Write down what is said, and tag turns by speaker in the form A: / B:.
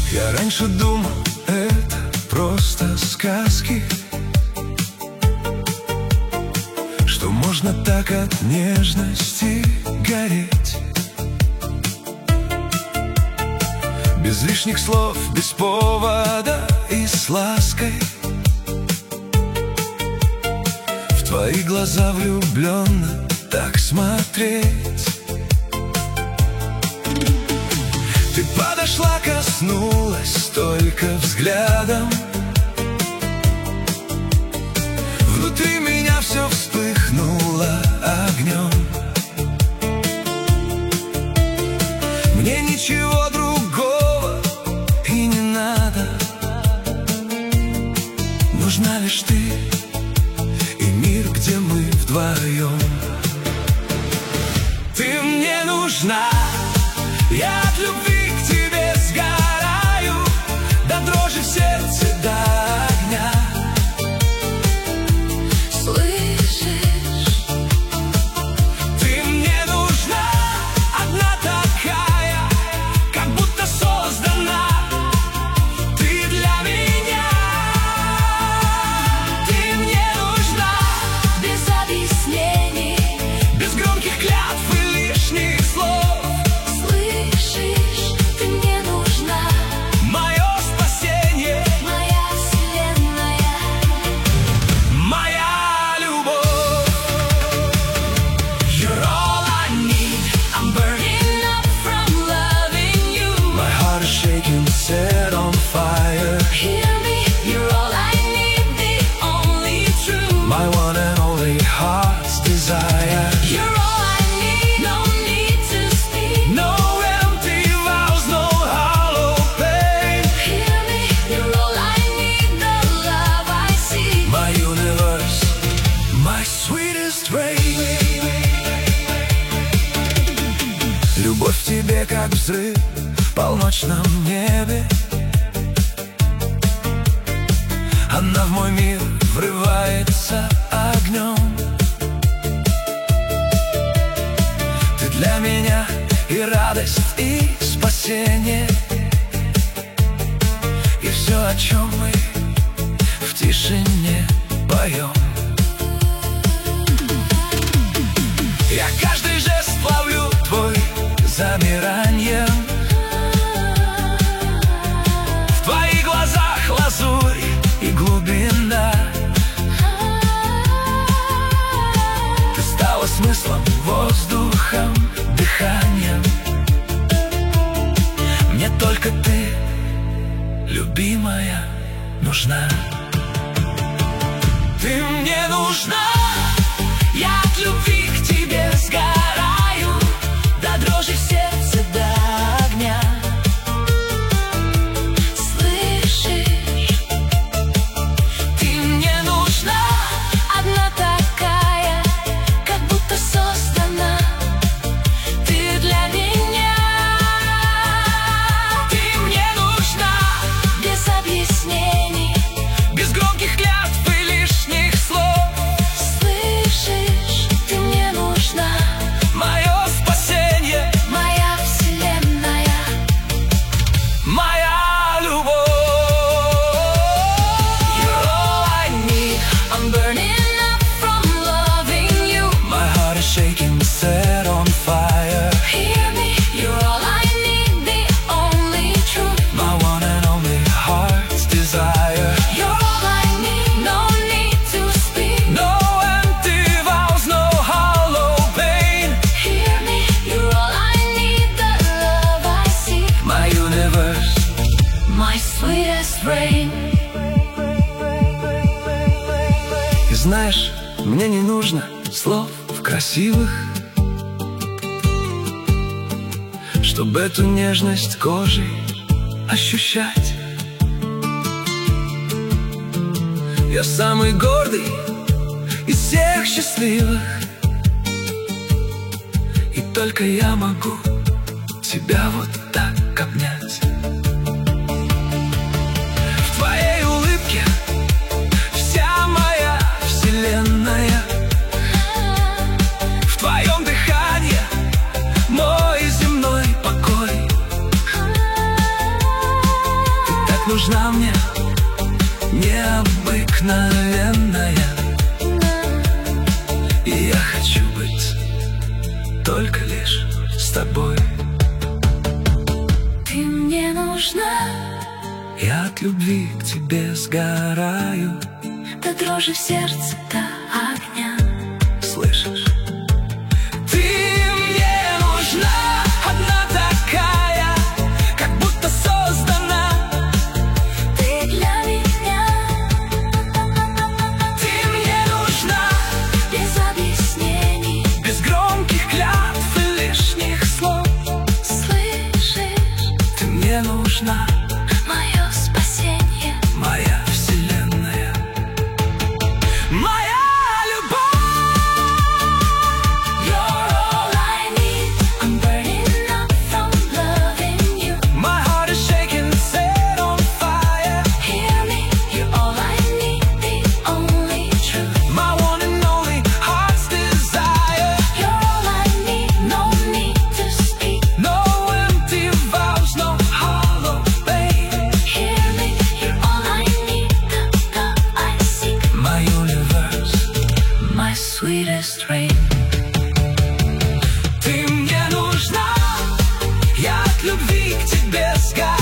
A: Я раньше думал, это просто сказки, что можно так от нежности гореть, без лишних слов, без повода и с лаской. В твои глаза влюбленно так смотреть. Ты подошла, коснулась только взглядом. Внутри меня все вспыхнуло огнем. Мне ничего другого и не надо. Нужна лишь ты и мир, где мы вдвоем. Ты мне нужна, я от любви к тебе сгораю, до дрожи в сердце, до огня.
B: Слышишь?
A: Ты мне нужна, одна такая, как будто создана ты для меня. Ты мне нужна,
B: Без объяснений,
A: без громких клятв и лишних слов.
B: слышишь? Ты мне нужна,
A: Мое спасение,
B: моя вселенная.
A: моя любовь. You're all I need, I'm burning.
B: Up from loving you.
A: My heart is shaking, set on fire.
B: Hear me, you're all I need, the only true.
A: My one and only heart's desire.
B: You're all I need, no need to speak.
A: No empty vows, no hollow pain.
B: Hear me, you're all I need, the love I see.
A: My universe, my sweetest rain. Любовь в тебе, как взрыв в полночном небе. Она в мой мир врывается огнем. Ты для меня и радость, и спасение, и все, о чем мы в тишине поем. Я каждый жест ловлю твой замиранием. В твоих глазах лазурь и глубина. Ты стала смыслом, воздухом, дыханием. Мне только ты, любимая, нужна. Ты мне нужна, я от любви к тебе сгораю, до дрожи в сердце, до огня.
B: Слышишь?
A: Ты мне нужна,
B: Одна такая, как будто создана ты для меня.
A: ты мне нужна,
B: Без объяснений,
A: без громких клятв и лишних слов.
B: слышишь? Ты мне нужна,
A: Мое спасение,
B: моя вселенная.
A: моя любовь.
B: You're all I need, I'm burning up from loving you.
A: My heart is shaking, set on fire.
B: Hear me, you're all I need, the only truth.
A: My one and only heart's desire.
B: You're all I need, no need to speak.
A: No empty vows, no hollow pain.
B: Hear me, you're all I need, the love I seek.
A: My universe,
B: My sweetest rain.
A: и знаешь, мне не нужно слов красивых, чтобы эту нежность кожей ощущать. Я самый гордый из всех счастливых, и только я могу тебя вот так обнять. В твоей улыбке вся моя вселенная, в твоем дыхании мой земной покой. нужна мне необыкновенная, и я хочу быть только лишь с тобой.
B: Ты мне нужна,
A: я от любви к тебе сгораю,
B: до дрожи в сердце, до огня.
A: слышишь? Ты мне нужна, одна такая, как будто создана.
B: Ты для меня.
A: Ты мне нужна,
B: Без объяснений,
A: без громких клятв и лишних слов.
B: слышишь?
A: Ты мне нужна,
B: Мое спасение,
A: моя вселенная, моя любовь.
B: you're all I need. I'm burning up from loving you.
A: My heart is shaking, set on fire.
B: Hear me, you're all I need, the only truth.
A: My one and only heart's desire.
B: You're all I need, no need to speak.
A: No empty vows, no hollow pain.
B: Hear me, you're all I need, the love I seek.
A: My universe,
B: My sweetest rain.
A: ты мне нужна, я от любви к тебе сгораю.